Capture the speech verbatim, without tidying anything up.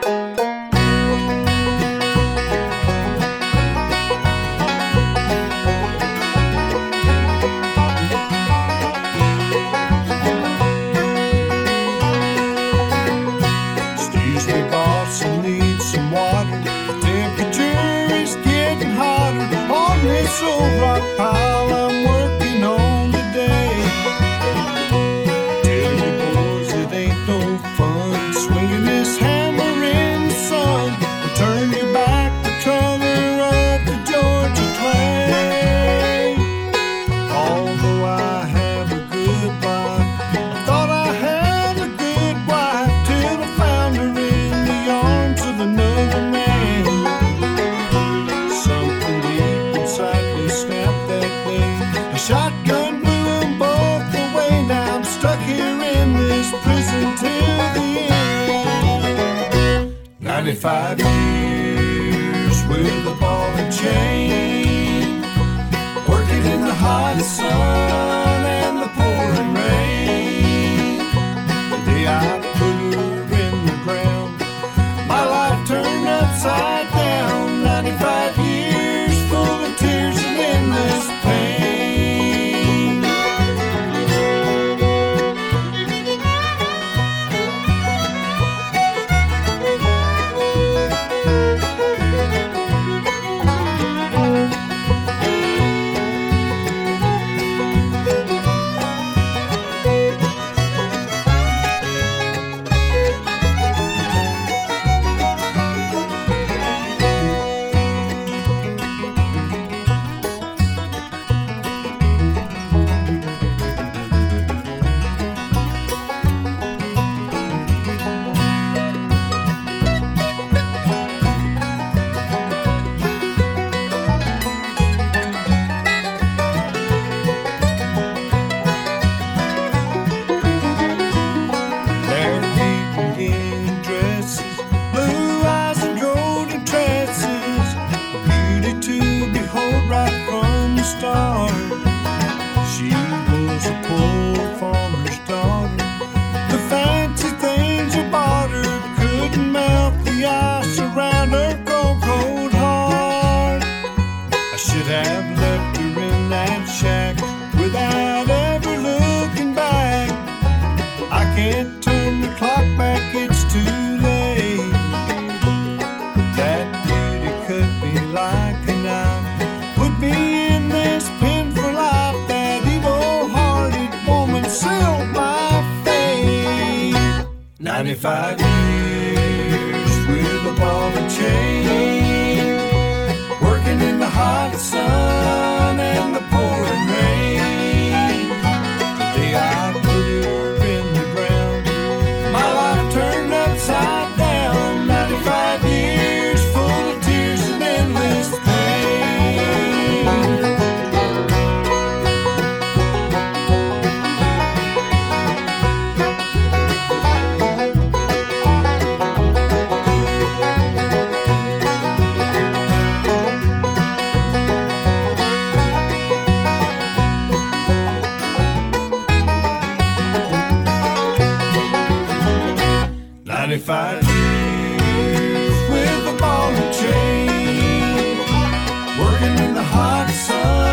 Excuse me, boss, I need some water. The temperature is getting hotter on this old rock pile I'm working on today. Tell you boys, it ain't no fun swinging this hammer in the sun. I'll turn you back the color of the Georgia clay. Although I have a good wife, I thought I had a good wife till I found her in the arms of another man. Something deep inside me snapped that day. A shotgun blew them both away. Now I'm stuck here in this prison till the end. Ninety-five years with a ball and chain, working in the hot sun and the pouring rain. The day I put her in the ground, my life turned upside down. Ninety-five years full of tears and endless pain. They're beaten dresses, blue eyes and golden tresses, a beauty to behold right from the start. She was a poor farmer's daughter. The fancy things you bought her couldn't melt the ice around her cold, cold heart. I should have left her in that shack without ever looking back. I can't turn the clock back, it's too late. That beauty cut me like a knife, put me in this pen for life. That evil-hearted woman sealed my fate. Ninety-five years with a ball and chain, working in the hot sun and the pouring rain. The day I put her in the ground, my life turned upside down. Ninety-five years full of tears and endless pain. Ninety-five years with a ball and chain, working in the hot sun